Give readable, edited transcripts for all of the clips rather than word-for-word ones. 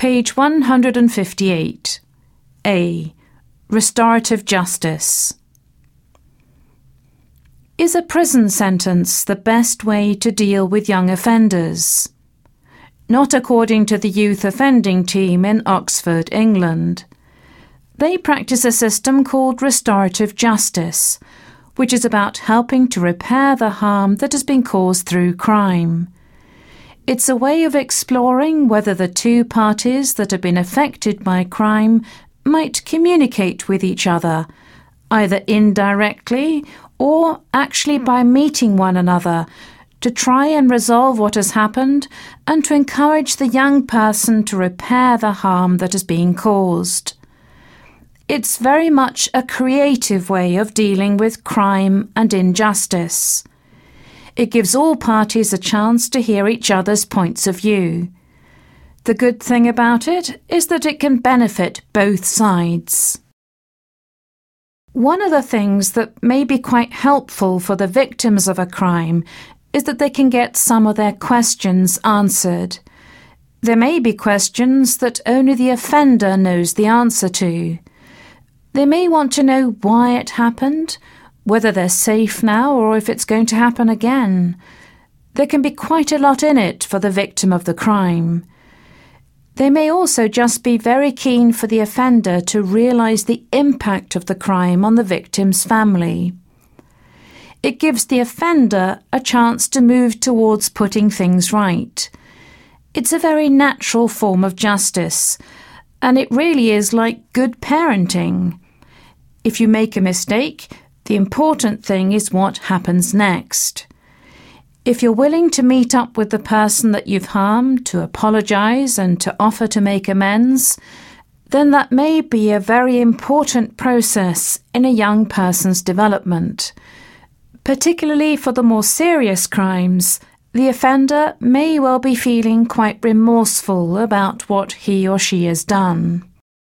Page 158. A. Restorative justice. Is a prison sentence the best way to deal with young offenders? Not according to the Youth Offending Team in Oxford, England. They practice a system called restorative justice, which is about helping to repair the harm that has been caused through crime. It's a way of exploring whether the two parties that have been affected by crime might communicate with each other, either indirectly or actually by meeting one another, to try and resolve what has happened and to encourage the young person to repair the harm that has been caused. It's very much a creative way of dealing with crime and injustice. It gives all parties a chance to hear each other's points of view. The good thing about it is that it can benefit both sides. One of the things that may be quite helpful for the victims of a crime is that they can get some of their questions answered. There may be questions that only the offender knows the answer to. They may want to know why it happened, whether they're safe now or if it's going to happen again. There can be quite a lot in it for the victim of the crime. They may also just be very keen for the offender to realise the impact of the crime on the victim's family. It gives the offender a chance to move towards putting things right. It's a very natural form of justice, and it really is like good parenting. If you make a mistake, the important thing is what happens next. If you're willing to meet up with the person that you've harmed, to apologise and to offer to make amends, then that may be a very important process in a young person's development. Particularly for the more serious crimes, the offender may well be feeling quite remorseful about what he or she has done.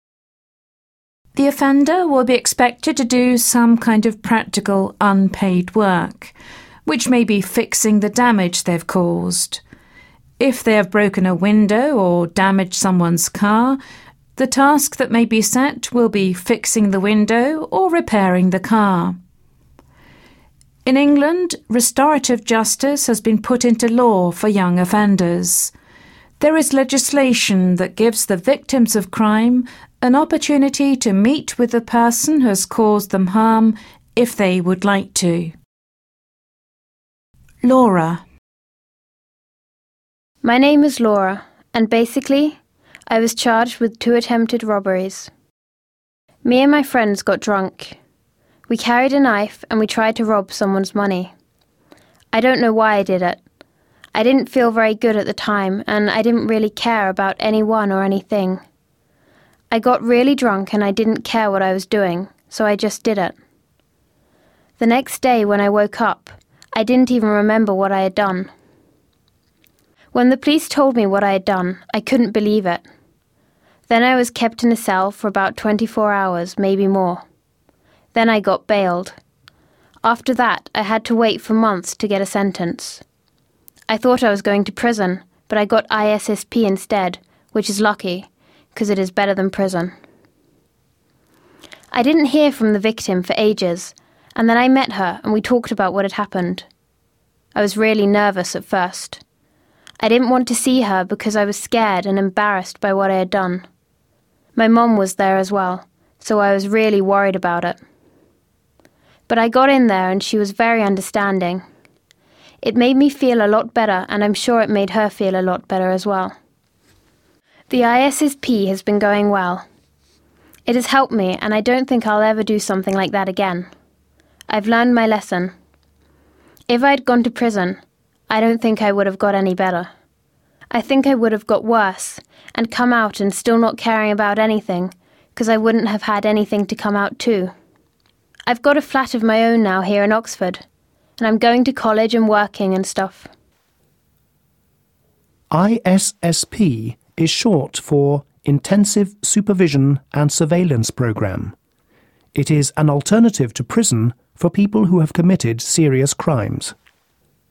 The offender will be expected to do some kind of practical unpaid work, which may be fixing the damage they've caused. If they have broken a window or damaged someone's car, the task that may be set will be fixing the window or repairing the car. In England, restorative justice has been put into law for young offenders. There is legislation that gives the victims of crime an opportunity to meet with the person who has caused them harm if they would like to. Laura. My name is Laura, and basically, I was charged with 2 attempted robberies. Me and my friends got drunk. We carried a knife and we tried to rob someone's money. I don't know why I did it. I didn't feel very good at the time, and I didn't really care about anyone or anything. I got really drunk and I didn't care what I was doing, so I just did it. The next day when I woke up, I didn't even remember what I had done. When the police told me what I had done, I couldn't believe it. Then I was kept in a cell for about 24 hours, maybe more. Then I got bailed. After that, I had to wait for months to get a sentence. I thought I was going to prison, but I got ISSP instead, which is lucky, because it is better than prison. I didn't hear from the victim for ages, and then I met her and we talked about what had happened. I was really nervous at first. I didn't want to see her because I was scared and embarrassed by what I had done. My mom was there as well, so I was really worried about it. But I got in there and she was very understanding. It made me feel a lot better, and I'm sure it made her feel a lot better as well. The ISSP has been going well. It has helped me, and I don't think I'll ever do something like that again. I've learned my lesson. If I'd gone to prison, I don't think I would have got any better. I think I would have got worse, and come out and still not caring about anything, because I wouldn't have had anything to come out to. I've got a flat of my own now here in Oxford, and I'm going to college and working and stuff. ISSP is short for Intensive Supervision and Surveillance Programme. It is an alternative to prison for people who have committed serious crimes.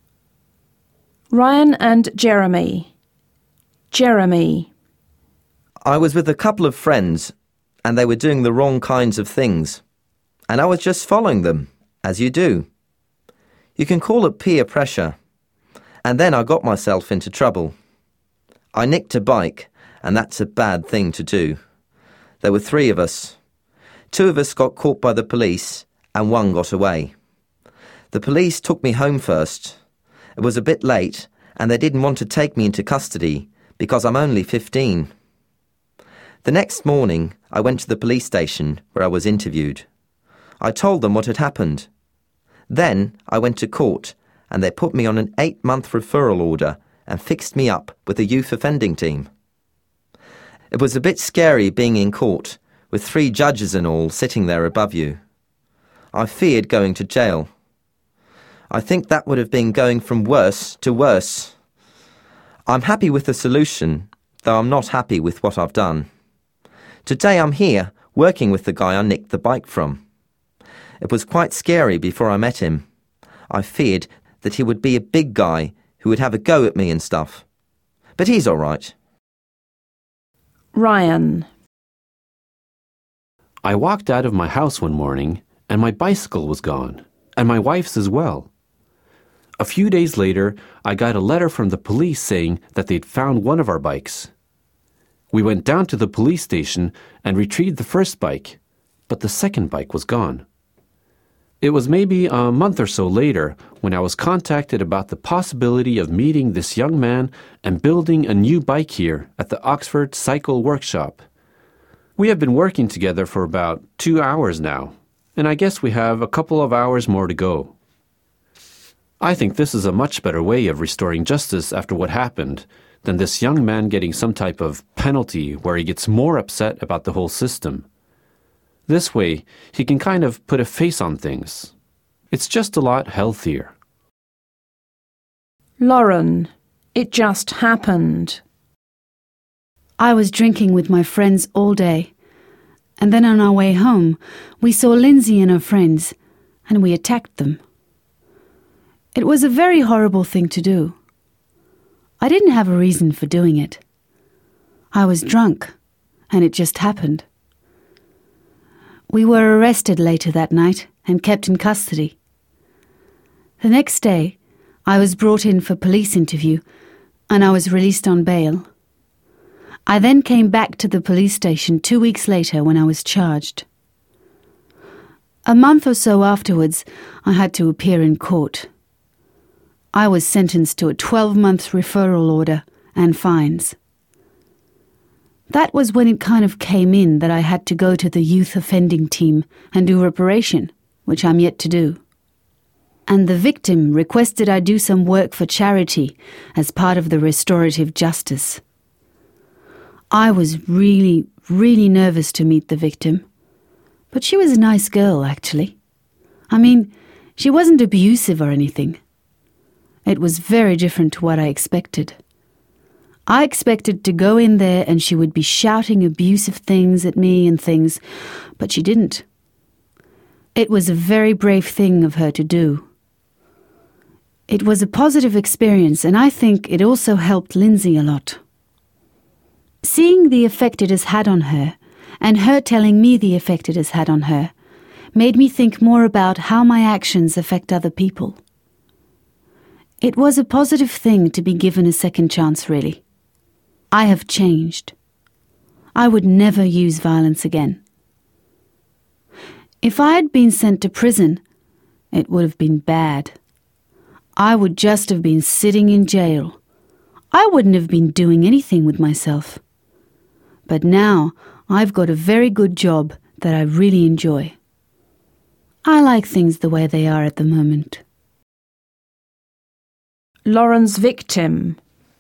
Ryan and Jeremy. Jeremy. I was with a couple of friends and they were doing the wrong kinds of things, and I was just following them, as you do. You can call it peer pressure. And then I got myself into trouble. I nicked a bike, and that's a bad thing to do. There were 3 of us. 2 of us got caught by the police, and 1 got away. The police took me home first. It was a bit late, and they didn't want to take me into custody because I'm only 15. The next morning, I went to the police station where I was interviewed. I told them what had happened. Then I went to court, and they put me on an 8-month referral order and fixed me up with a youth offending team. It was a bit scary being in court, with 3 judges and all sitting there above you. I feared going to jail. I think that would have been going from worse to worse. I'm happy with the solution, though I'm not happy with what I've done. Today I'm here, working with the guy I nicked the bike from. It was quite scary before I met him. I feared that he would be a big guy who would have a go at me and stuff. But he's all right. Ryan. I walked out of my house one morning and my bicycle was gone, and my wife's as well. A few days later, I got a letter from the police saying that they'd found one of our bikes. We went down to the police station and retrieved the first bike, but the second bike was gone. It was maybe a month or so later when I was contacted about the possibility of meeting this young man and building a new bike here at the Oxford Cycle Workshop. We have been working together for about 2 hours now, and I guess we have a couple of hours more to go. I think this is a much better way of restoring justice after what happened than this young man getting some type of penalty where he gets more upset about the whole system. This way, he can kind of put a face on things. It's just a lot healthier. Lauren. It just happened. I was drinking with my friends all day, and then on our way home, we saw Lindsay and her friends, and we attacked them. It was a very horrible thing to do. I didn't have a reason for doing it. I was drunk, and it just happened. We were arrested later that night and kept in custody. The next day, I was brought in for police interview, and I was released on bail. I then came back to the police station 2 weeks later when I was charged. A month or so afterwards, I had to appear in court. I was sentenced to a 12-month referral order and fines. That was when it kind of came in that I had to go to the youth offending team and do reparation, which I'm yet to do. And the victim requested I do some work for charity as part of the restorative justice. I was really, really nervous to meet the victim, but she was a nice girl, actually. I mean, she wasn't abusive or anything. It was very different to what I expected. I expected to go in there and she would be shouting abusive things at me and things, but she didn't. It was a very brave thing of her to do. It was a positive experience, and I think it also helped Lindsay a lot. Seeing the effect it has had on her, and her telling me the effect it has had on her, made me think more about how my actions affect other people. It was a positive thing to be given a second chance, really. I have changed. I would never use violence again. If I had been sent to prison, it would have been bad. I would just have been sitting in jail. I wouldn't have been doing anything with myself. But now I've got a very good job that I really enjoy. I like things the way they are at the moment. Lauren's victim.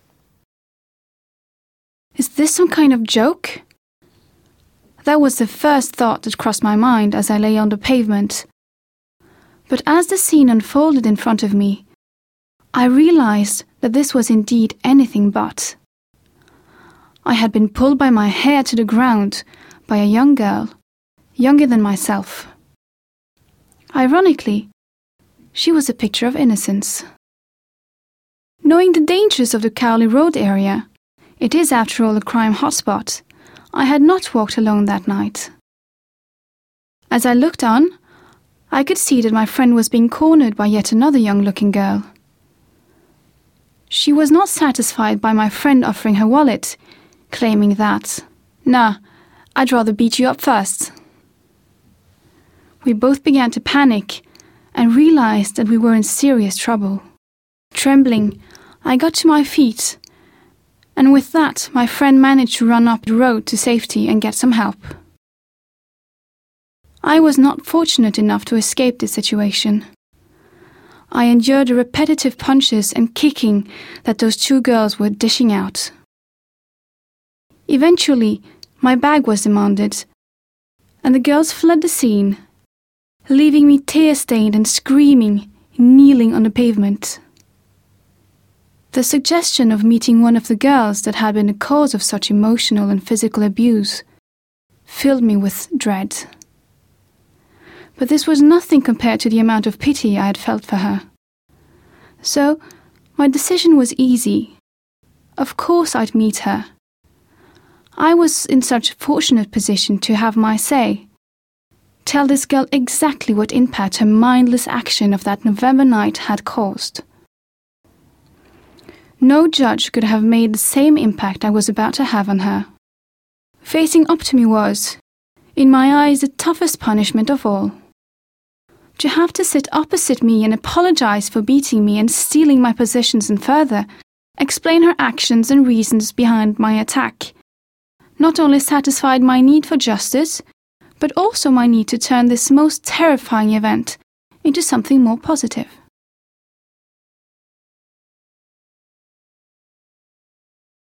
Is this some kind of joke? That was the first thought that crossed my mind as I lay on the pavement. But as the scene unfolded in front of me, I realized that this was indeed anything but. I had been pulled by my hair to the ground by a young girl, younger than myself. Ironically, she was a picture of innocence. Knowing the dangers of the Cowley Road area, it is after all a crime hotspot, I had not walked alone that night. As I looked on, I could see that my friend was being cornered by yet another young-looking girl. She was not satisfied by my friend offering her wallet, claiming that, "Nah, I'd rather beat you up first." We both began to panic and realized that we were in serious trouble. Trembling, I got to my feet, and with that, my friend managed to run up the road to safety and get some help. I was not fortunate enough to escape this situation. I endured the repetitive punches and kicking that those two girls were dishing out. Eventually, my bag was demanded, and the girls fled the scene, leaving me tear-stained and screaming, kneeling on the pavement. The suggestion of meeting one of the girls that had been the cause of such emotional and physical abuse filled me with dread. But this was nothing compared to the amount of pity I had felt for her. So, my decision was easy. Of course I'd meet her. I was in such a fortunate position to have my say. Tell this girl exactly what impact her mindless action of that November night had caused. No judge could have made the same impact I was about to have on her. Facing up to me was, in my eyes, the toughest punishment of all. To have to sit opposite me and apologize for beating me and stealing my possessions and further explain her actions and reasons behind my attack not only satisfied my need for justice, but also my need to turn this most terrifying event into something more positive.